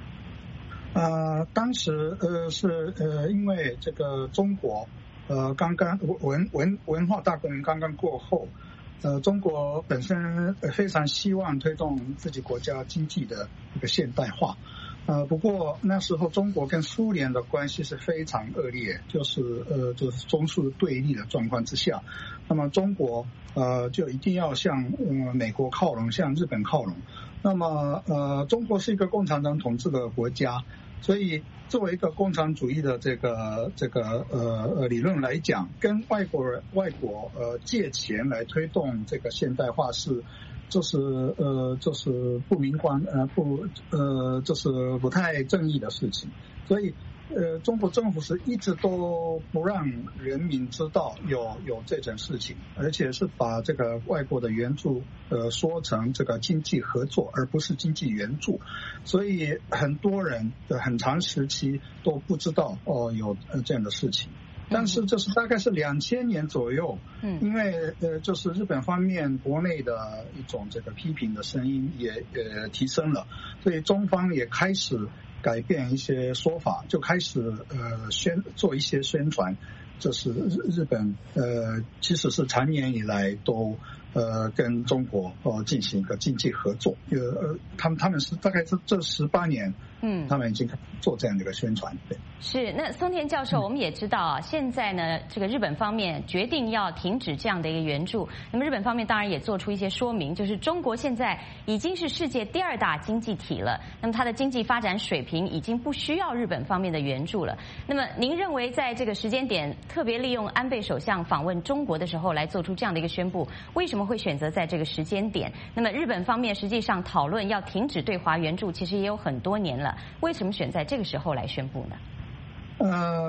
当时是因为这个中国刚刚文化大革命刚刚过后。中国本身非常希望推动自己国家经济的一个现代化，不过那时候中国跟苏联的关系是非常恶劣，就是中苏对立的状况之下，那么中国就一定要向美国靠拢，向日本靠拢。那么中国是一个共产党统治的国家，所以作为一个共产主义的这个理论来讲，跟外国借钱来推动这个现代化就是不明光就是不太正义的事情，所以中国政府是一直都不让人民知道有这件事情，而且是把这个外国的援助说成这个经济合作，而不是经济援助，所以很多人的很长时期都不知道有这样的事情。但是就是大概是2000年左右，因为就是日本方面国内的一种这个批评的声音也提升了，所以中方也开始改变一些说法，就开始做一些宣传，就是日本其实是长年以来都跟中国进行一个经济合作，他们是大概是这18年，他们已经做这样的一个宣传。对， 是。那松田教授，我们也知道啊，现在呢，这个日本方面决定要停止这样的一个援助。那么日本方面当然也做出一些说明，就是中国现在已经是世界第2大经济体了，那么它的经济发展水平已经不需要日本方面的援助了。那么您认为在这个时间点，特别利用安倍首相访问中国的时候来做出这样的一个宣布，为什么会选择在这个时间点？那么日本方面实际上讨论要停止对华援助，其实也有很多年了，为什么选在这个时候来宣布呢？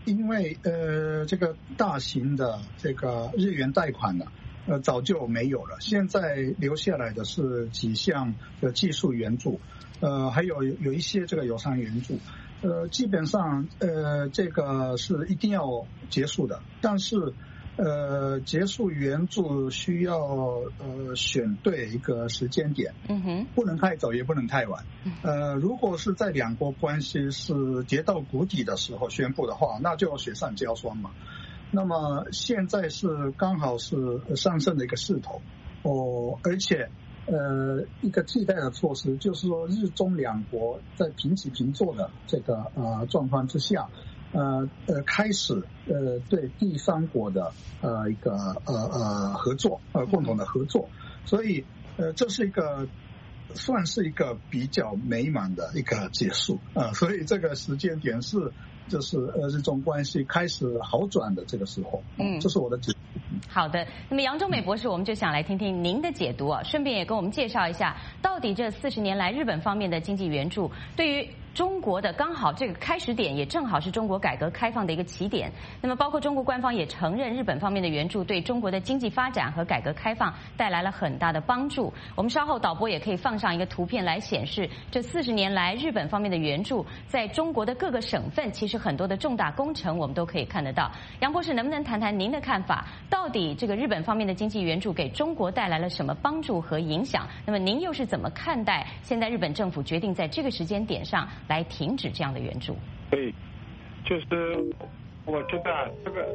因为这个大型的这个日元贷款呢，早就没有了，现在留下来的是几项的技术援助，还有一些这个友善援助，基本上这个是一定要结束的，但是结束援助需要选对一个时间点，不能太早也不能太晚。如果是在两国关系是跌到谷底的时候宣布的话，那就雪上加霜嘛。那么现在是刚好是上升的一个势头，而且一个替代的措施就是说，日中两国在平起平坐的这个状况之下，开始对第三国的一个合作，共同的合作，所以这是一个算是一个比较美满的一个结束所以这个时间点就是日中关系开始好转的这个时候，这是我的解读。 好的，那么杨忠美博士，我们就想来听听您的解读啊，顺便也跟我们介绍一下，到底这40年来日本方面的经济援助对于中国的刚好这个开始点，也正好是中国改革开放的一个起点。那么包括中国官方也承认日本方面的援助对中国的经济发展和改革开放带来了很大的帮助。我们稍后导播也可以放上一个图片来显示，这40年来日本方面的援助在中国的各个省份，其实很多的重大工程我们都可以看得到。杨博士能不能谈谈您的看法，到底这个日本方面的经济援助给中国带来了什么帮助和影响？那么您又是怎么看待现在日本政府决定在这个时间点上来停止这样的援助？ 对，就是我觉得这个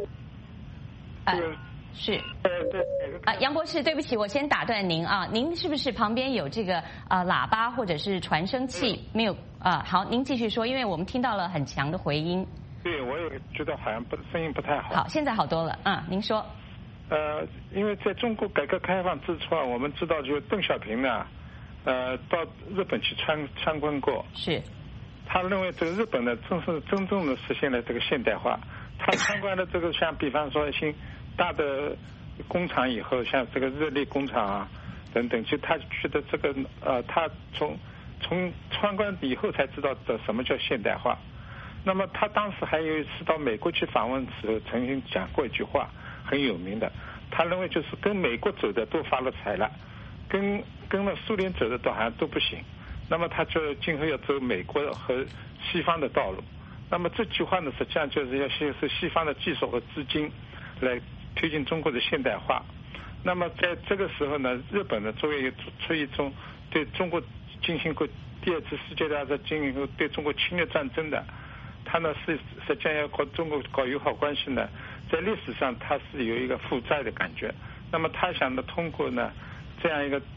是杨博士，对不起，我先打断您啊，您是不是旁边有这个喇叭或者是传声器？没有好，您继续说，因为我们听到了很强的回音。 对，我也觉得好像声音不太好。 好，现在好多了。您说。 因为在中国改革开放之初啊，我们知道就邓小平呢，到日本去参观过。 是。 他认为这个日本呢，真正的实现了这个现代化。他参观的这个像比方说一些大的工厂以后，像这个热力工厂啊等等，就他觉得这个他从参观以后才知道的什么叫现代化。那么他当时还有一次到美国去访问时候，曾经讲过一句话很有名的，他认为就是跟美国走的都发了财了，跟了苏联走的都好像都不行。那么他就今后要走美国和西方的道路。那么这句话呢，实际上就是要是西方的技术和资金来推进中国的现代化。那么在这个时候呢，日本呢作为出于一种对中国进行过第二次世界大战进行过对中国侵略战争的，他呢是实际上要和中国搞友好关系呢，在历史上他是有一个负债的感觉。那么他想呢通过呢这样一个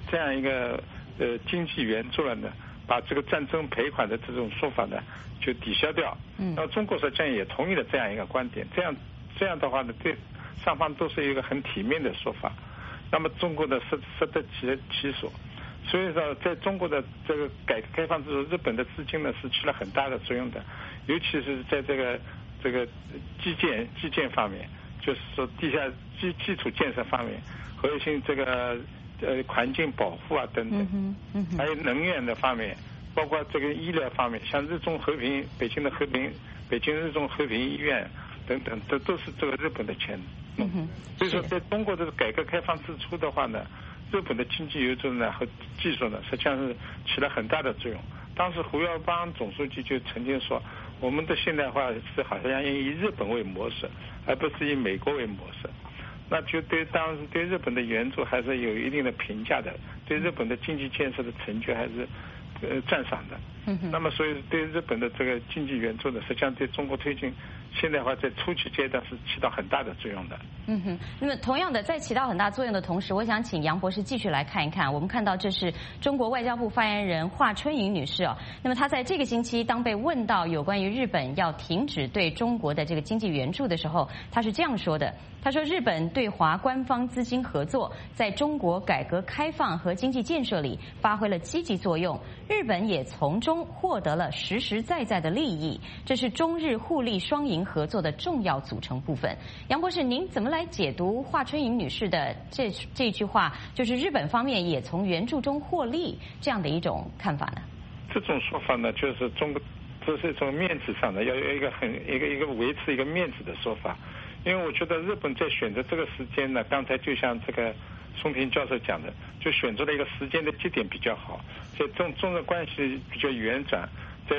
经济援助了呢，把这个战争赔款的这种说法呢就抵消掉。那么中国实际上也同意了这样一个观点，这样的话呢，对双方都是一个很体面的说法。那么中国的适得其所。所以说，在中国的这个改革开放之后，日本的资金呢是起了很大的作用的，尤其是在这个基建方面，就是说地下基础建设方面，和一些这个环境保护啊等等，还有能源的方面，包括这个医疗方面，像日中和平、北京日中和平医院等等，这都是这个日本的钱。所以说，在中国的改革开放之初的话呢，日本的经济援助呢和技术呢，实际上是起了很大的作用。当时胡耀邦总书记就曾经说，我们的现代化是好像以日本为模式，而不是以美国为模式。那就当时对日本的援助还是有一定的评价的，对日本的经济建设的成就还是赞赏的。那么所以对日本的这个经济援助呢，实际上对中国推进现代化在初期阶段是起到很大的作用的。 那么同样的，在起到很大作用的同时，我想请杨博士继续来看一看。我们看到这是中国外交部发言人华春莹女士那么她在这个星期当被问到有关于日本要停止对中国的这个经济援助的时候，她是这样说的。她说，日本对华官方资金合作在中国改革开放和经济建设里发挥了积极作用，日本也从中获得了实实在在的利益，这是中日互利双赢合作的重要组成部分。杨博士，您怎么来解读华春莹女士的这句话，就是日本方面也从援助中获利这样的一种看法呢？ 这种说法呢，就是中这是一种面子上的，要有一个维持一个面子的说法。因为我觉得日本在选择这个时间呢，刚才就像这个松平教授讲的，就选择了一个时间的节点比较好，所以中日关系比较圆转。在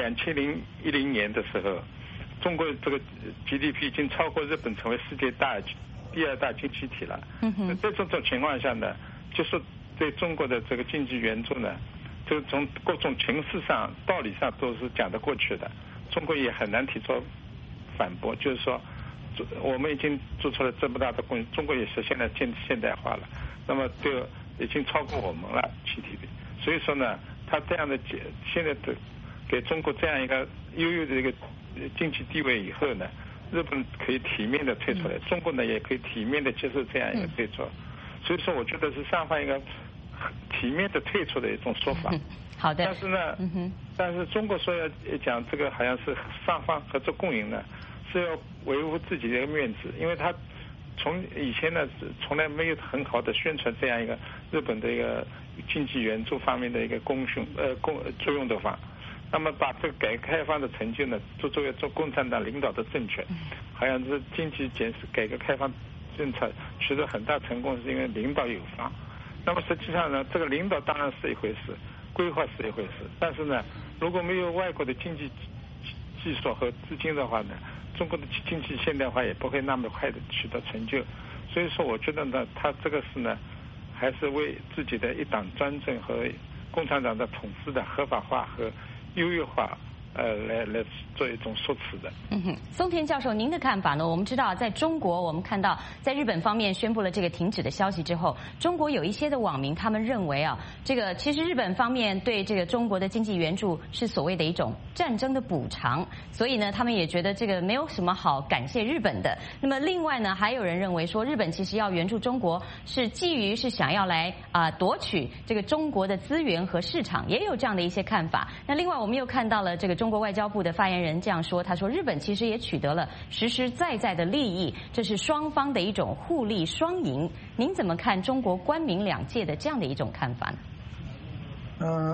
2010年的时候，中国这个 GDP 已经超过日本，成为世界第2大经济体了。在这种情况下呢，就是对中国的这个经济援助呢，这个从各种情势上、道理上都是讲得过去的。中国也很难提出反驳，就是说，我们已经做出了这么大的贡献，中国也实现了现代化了，那么就已经超过我们了 GDP。所以说呢，他这样的现在的给中国这样一个悠悠的一个经济地位以后呢，日本可以体面的退出来，中国呢也可以体面的接受这样一个退出。所以说，我觉得是双方一个体面的退出的一种说法。 好的。 但是呢，但是中国说要讲这个好像是双方合作共赢呢，是要维护自己的一个面子，因为他从以前呢从来没有很好的宣传这样一个日本的一个经济援助方面的一个作用的话，那么把这个改革开放的成就呢作为做共产党领导的政权，好像是经济改革开放政策取得很大成功，是因为领导有方。那么实际上呢，这个领导当然是一回事，规划是一回事，但是呢，如果没有外国的经济技术和资金的话呢，中国的经济现代化也不会那么快的取得成就。所以说，我觉得呢，他这个是呢，还是为自己的一党专政和共产党的统治的合法化和优越化来做一种说辞的。 松田教授，您的看法呢？我们知道，在中国，我们看到在日本方面宣布了这个停止的消息之后，中国有一些的网民他们认为啊，这个其实日本方面对这个中国的经济援助是所谓的一种战争的补偿，所以呢，他们也觉得这个没有什么好感谢日本的。那么另外呢，还有人认为说，日本其实要援助中国是基于是想要来夺取这个中国的资源和市场，也有这样的一些看法。那另外我们又看到了这个中国外交部的发言人这样说，他说日本其实也取得了实实在在的利益，这是双方的一种互利双赢。您怎么看中国官民两界的这样的一种看法呢？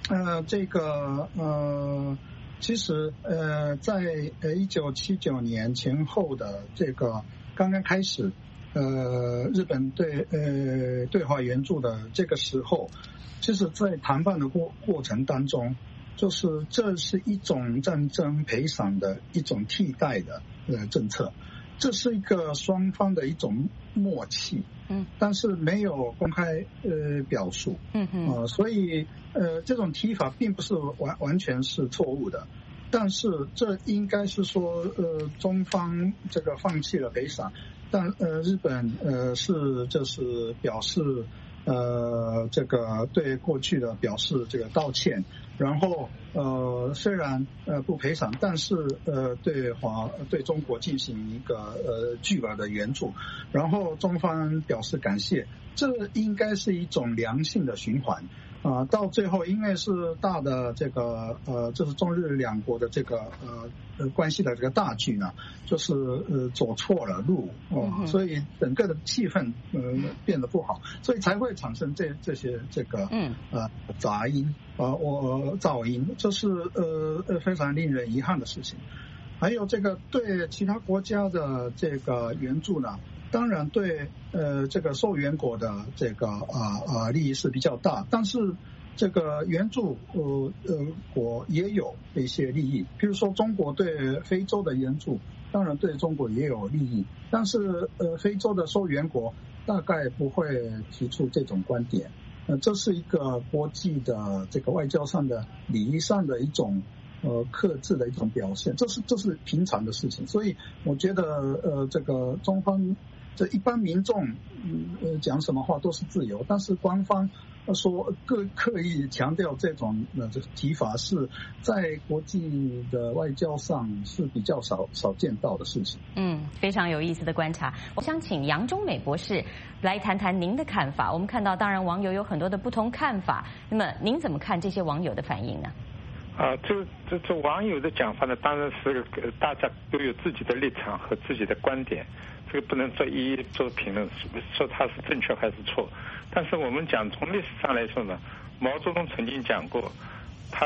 其实在1979年前后的这个刚刚开始，日本对华援助的这个时候，其实在谈判的过程当中，就是这是一种战争赔偿的一种替代的政策，这是一个双方的一种默契，但是没有公开表述，所以这种提法并不是完全是错误的，但是这应该是说中方这个放弃了赔偿，但日本就是表示这个对过去的表示这个道歉，然后虽然不赔偿，但是对中国进行一个巨额的援助，然后中方表示感谢，这应该是一种良性的循环。到最后因为是大的这个就是中日两国的这个关系的这个大局呢，就是走错了路，所以整个的气氛变得不好，所以才会产生这些这个杂音噪音，这是非常令人遗憾的事情。还有这个对其他国家的这个援助呢，当然对这个受援国的这个利益是比较大，但是这个援助国也有一些利益，比如说中国对非洲的援助，当然对中国也有利益，但是非洲的受援国大概不会提出这种观点，这是一个国际的这个外交上的礼仪上的一种克制的一种表现，这是平常的事情，所以我觉得这个中方这一般民众讲什么话都是自由，但是官方说刻意强调这种提法是在国际的外交上是比较少见到的事情。 非常有意思的观察。我想请杨忠美博士来谈谈您的看法。我们看到当然网友有很多的不同看法，那么您怎么看这些网友的反应呢？ 这网友的讲法呢，当然是大家都有自己的立场和自己的观点，这个不能一一做评论，说它是正确还是错。但是我们讲从历史上来说呢，毛泽东曾经讲过，他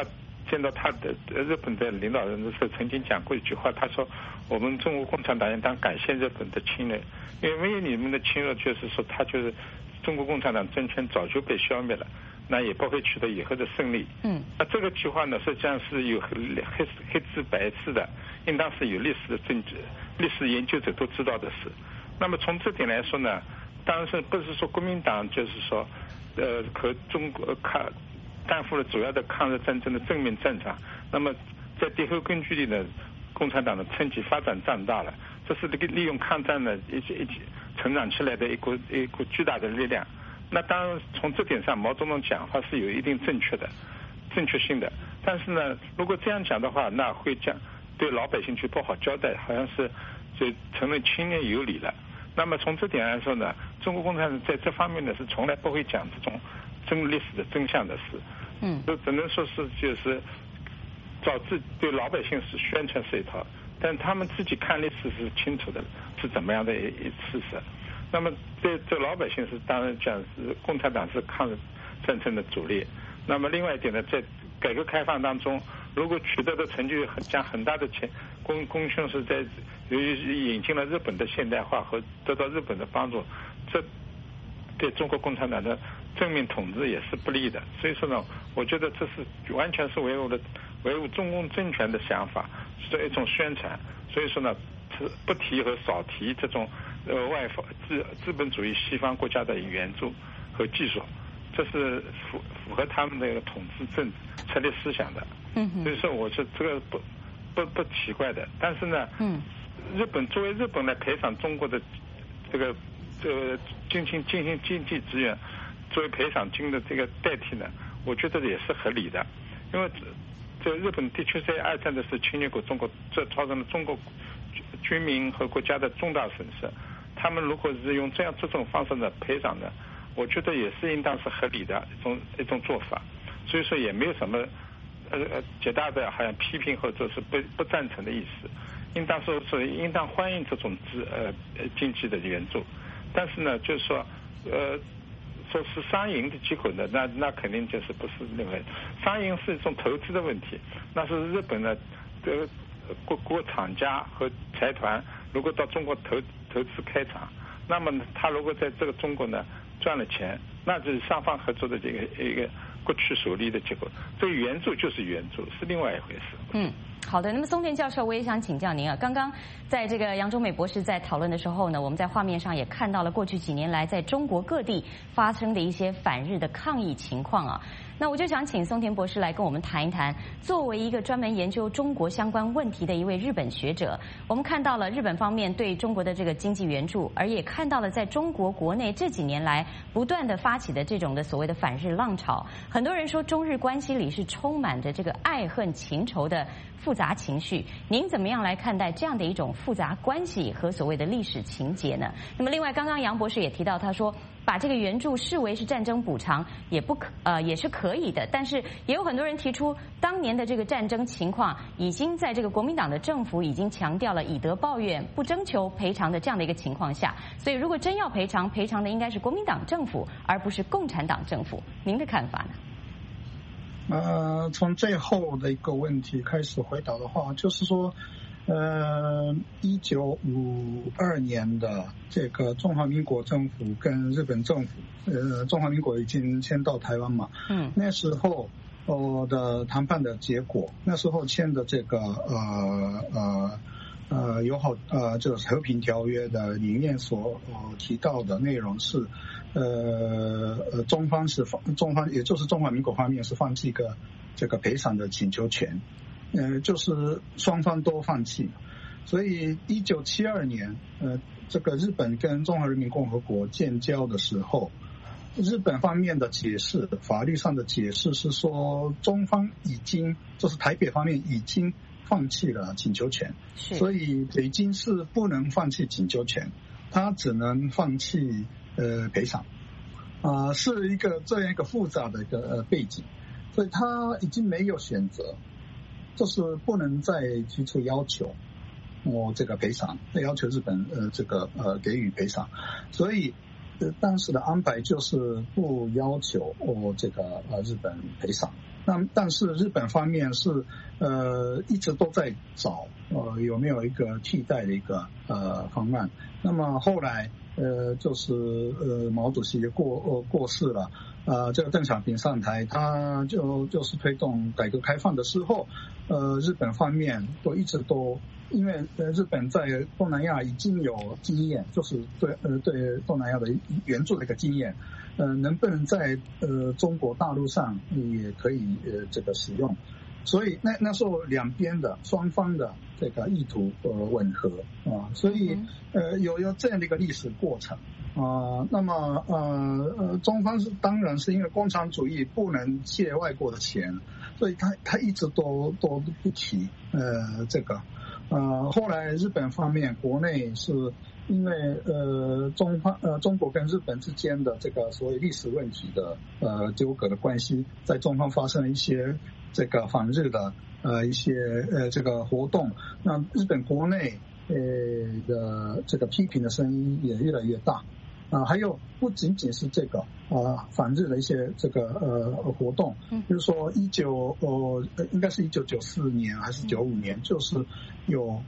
见到他的日本的领导人的时候，曾经讲过一句话，他说我们中国共产党应当感谢日本的侵略，因为没有你们的侵略，就是说他就是中国共产党政权早就被消灭了，那也不会取得以后的胜利。那这个句话呢，实际上是有黑字白字的，应当是有历史的证据，历史研究者都知道的事。那么从这点来说呢，当然是不是说国民党就是说和中国担负了主要的抗日战争的正面战场，那么在敌后根据地呢，共产党的趁机发展壮大了，这是利用抗战呢一起成长起来的一股巨大的力量。那当然从这点上，毛泽东讲话是有一定正确性的，但是呢，如果这样讲的话，那会对老百姓就不好交代，好像是就承认侵略有理了。那么从这点来说呢，中国共产党在这方面呢是从来不会讲这种历史的真相的事。这只能说是就是对老百姓是宣传是一套，但他们自己看历史是清楚的，是怎么样的一事实。那么对老百姓是当然讲是共产党是抗日战争的主力。那么另外一点呢，在改革开放当中，如果取得的成就将很大的功勋是在由于引进了日本的现代化和得到日本的帮助，这对中国共产党的正面统治也是不利的。所以说呢，我觉得这是完全是维护中共政权的想法，是一种宣传。所以说呢，不提和少提这种资本主义西方国家的援助和技术，这是符合他们的统治政治策略思想的。所以说我是这个不奇怪的。但是呢，作为日本来赔偿中国的这个进行经济支援作为赔偿金的这个代替呢，我觉得也是合理的。因为这日本的确在二战的时候侵略过中国，这造成了中国军民和国家的重大损失。他们如果是用这种方式的赔偿呢，我觉得也是应当是合理的一种做法。所以说也没有什么极大的好像批评或者是不赞成的意思。应当欢迎这种经济的援助。但是呢，就是说说是商营的机构呢，那肯定就是不是认为商营是一种投资的问题，那是日本的国厂家和财团如果到中国投资开厂，那么他如果在这个中国呢赚了钱，那就是双方合作的这个一个各取所利的结果。这个援助就是援助，是另外一回事。 好的，那么松田教授，我也想请教您啊。刚刚在这个杨忠美博士在讨论的时候呢，我们在画面上也看到了过去几年来在中国各地发生的一些反日的抗议情况啊。那我就想请松田博士来跟我们谈一谈，作为一个专门研究中国相关问题的一位日本学者，我们看到了日本方面对中国的这个经济援助，而也看到了在中国国内这几年来不断的发起的这种的所谓的反日浪潮。很多人说中日关系里是充满着这个爱恨情仇的复杂情绪，您怎么样来看待这样的一种复杂关系和所谓的历史情节呢？那么另外，刚刚杨博士也提到，他说把这个援助视为是战争补偿也是可以的，但是也有很多人提出，当年的这个战争情况已经在这个国民党的政府已经强调了以德报怨，不征求赔偿的这样的一个情况下，所以如果真要赔偿的应该是国民党政府，而不是共产党政府。您的看法呢？ 从最后的一个问题开始回答的话，就是说1952年的这个中华民国政府跟日本政府，中华民国已经迁到台湾嘛，那时候的谈判的结果，那时候签的这个友好就是和平条约的里面所提到的内容是，中方也就是中华民国方面是放弃这个赔偿的请求权，就是双方都放弃。所以1972年这个日本跟中华人民共和国建交的时候，日本方面的解释，法律上的解释是说，中方就是台北方面已经放弃了请求权，所以北京是不能放弃请求权，他只能放弃赔偿，是这样一个复杂的一个背景，所以他已经没有选择，就是不能再提出要求这个赔偿，要求日本给予赔偿，所以当时的安排就是不要求这个日本赔偿， 那但是日本方面是一直都在找有没有一个替代的一个方案。那么后来就是毛主席也过世了，这个邓小平上台，他就是推动改革开放的时候，日本方面都一直都。因为日本在东南亚已经有经验，就是对东南亚的援助的一个经验，能不能在中国大陆上也可以这个使用，所以那时候两边的双方的这个意图吻合啊，所以有这样的一个历史过程啊。那么中方是当然是因为共产主义不能借外国的钱，所以他一直都不提这个。后来日本方面国内是因为中国跟日本之间的这个所谓历史问题的纠葛的关系，在中方发生了一些这个反日的一些这个活动，那日本国内的这个批评的声音也越来越大。还有不仅仅是这个反日的一些这个活动，比如说应该是1994年还是95年，就是有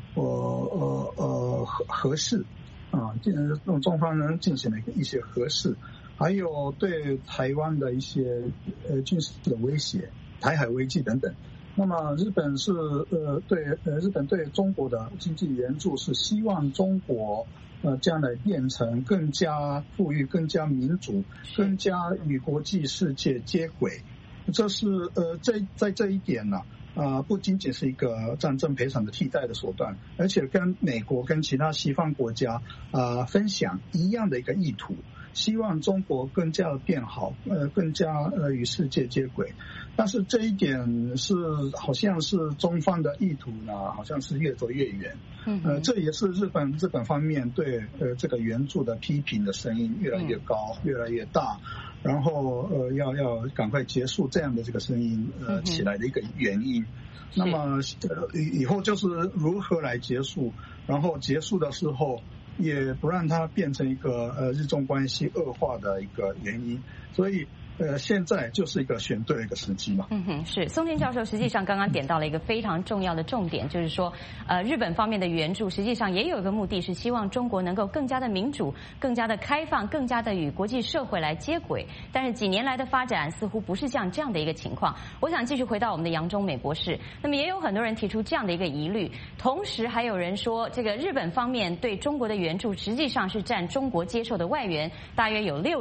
核试用中方人进行了一些核试，还有对台湾的一些军事的威胁、台海危机等等。那么日本是日本对中国的经济援助是希望中国将来变成更加富裕、更加民主、更加与国际世界接轨。这是在这一点呢，不仅仅是一个战争赔偿的替代的手段，而且跟美国跟其他西方国家分享一样的一个意图，希望中国更加变好，更加与世界接轨。但是这一点好像是中方的意图呢，好像是越走越远。这也是日本方面对这个援助的批评的声音越来越高，越来越大。然后要赶快结束这样的这个声音起来的一个原因。那么以后就是如何来结束，然后结束的时候也不让它变成一个日中关系恶化的一个原因。所以现在就是一个选对了一个时机嘛。 是松田教授实际上刚刚点到了一个非常重要的重点，就是说日本方面的援助实际上也有一个目的，是希望中国能够更加的民主、更加的开放、更加的与国际社会来接轨。但是几年来的发展似乎不是像这样的一个情况。我想继续回到我们的杨忠美博士，那么也有很多人提出这样的一个疑虑，同时还有人说这个日本方面对中国的援助实际上是占中国接受的外援大约有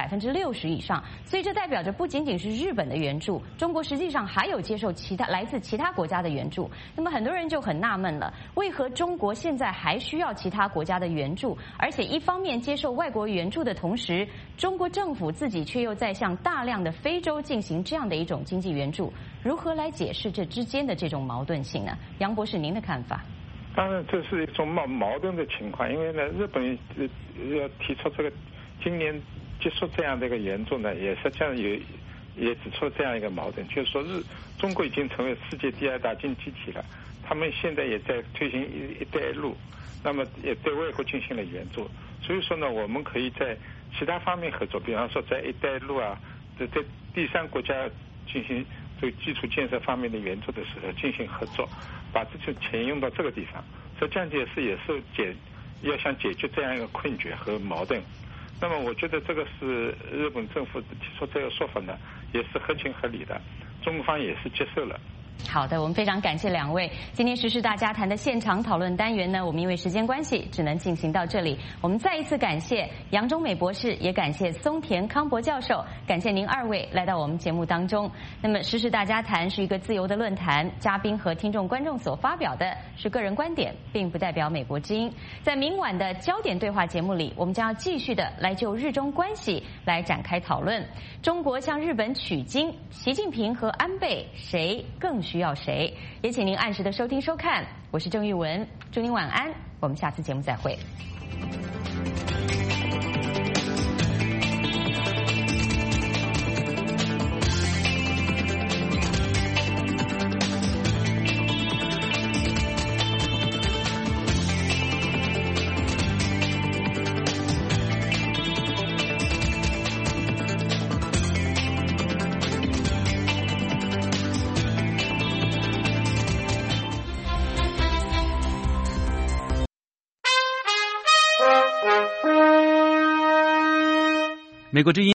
60%以上，所以这代表着不仅仅是日本的援助，中国实际上还有接受来自其他国家的援助。那么很多人就很纳闷了，为何中国现在还需要其他国家的援助，而且一方面接受外国援助的同时，中国政府自己却又在向大量的非洲进行这样的一种经济援助，如何来解释这之间的这种矛盾性呢？杨博士，您的看法？ 当然这是一种矛盾的情况，因为呢日本要提出这个今年接受这样的一个援助呢，也实际上也指出了这样一个矛盾，就是说中国已经成为世界第2大经济体了，他们现在也在推行一带一路，那么也对外国进行了援助，所以说呢，我们可以在其他方面合作，比方说在一带一路在第三国家进行这个基础建设方面的援助的时候进行合作，把这些钱用到这个地方，这样也是要想解决这样一个困局和矛盾。那么我觉得这个是日本政府提出这个说法呢，也是合情合理的，中方也是接受了。 好的，我们非常感谢两位。今天时事大家谈的现场讨论单元呢，我们因为时间关系只能进行到这里。我们再一次感谢杨忠美博士，也感谢松田康博教授，感谢您2位来到我们节目当中。那么时事大家谈是一个自由的论坛，嘉宾和听众观众所发表的是个人观点，并不代表美国之音。在明晚的焦点对话节目里，我们将要继续的来就日中关系来展开讨论。中国向日本取经，习近平和安倍谁更需要谁？也请您按时的收听收看。我是郑玉文，祝您晚安，我们下次节目再会。 美国之音